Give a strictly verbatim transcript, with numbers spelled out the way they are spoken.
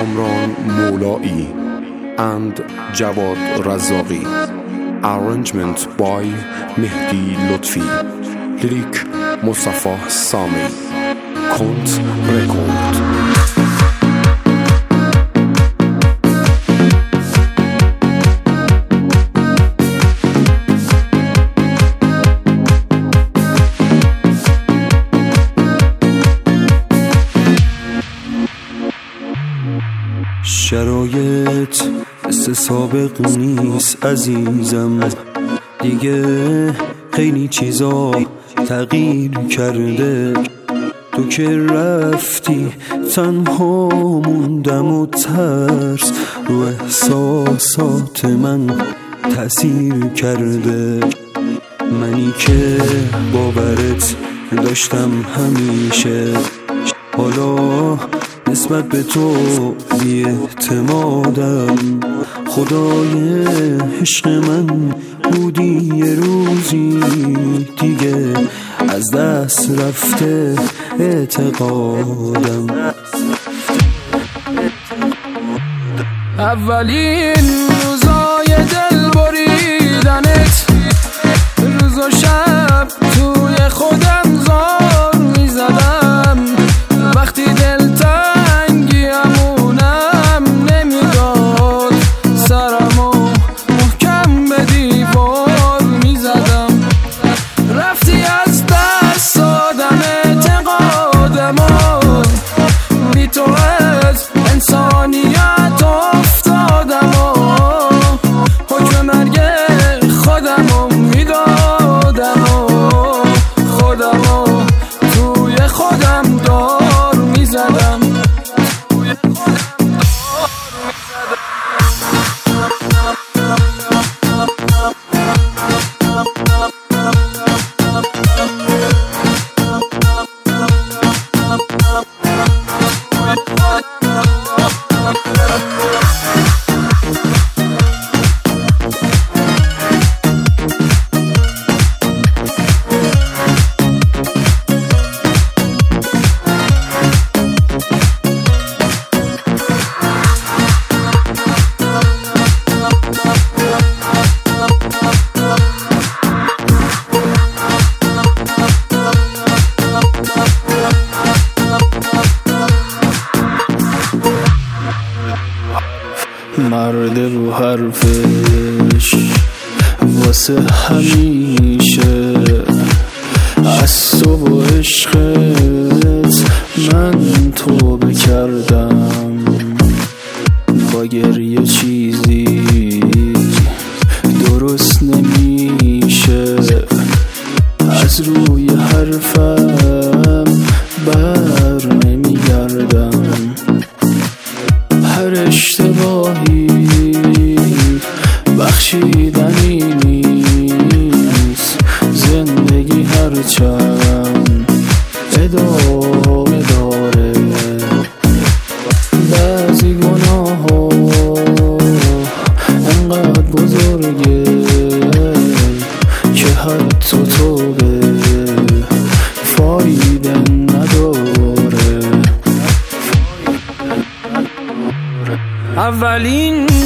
Kamran Moulai and Jawad Razaqi. Arrangement by Mehdi Lutfi. Lyric Mustafa Sami. Kont Record. شرایط مثل سابق نیست عزیزم، دیگه خیلی چیزا تغییر کرده. تو که رفتی تنها موندم و ترس رو احساسات من تأثیر کرده. منی که باورت داشتم همیشه، حالا نسبت به تو بی اعتمادم. خدای عشق من بودی یه روزی، دیگه از دست رفته اعتقادم. اولین روزای دل بریدنت، روز و شب توی خودم زار میزدم. وقتی دل تنگیمونم نمیداد سرمو محکم به دیوار میزدم. رفتی از دست دادم اعتقادمو، بی تو از انسانیت افتادم و حکم مرگ خودمو میدادم و خودمو توی خودم دار میزدم. مرد رو حرفش واسه همیشه، از تو و عشقت من توبه کردم. با گریه چیزی درست نمیشه، از روی حرفم بر نمیگردم. هر اشتباهی بخشیدنی نیست، زندگی هرچند ادامه داره. بعضی گناه ها انقدر بزرگه که حتی توبه فایده نداره. اولین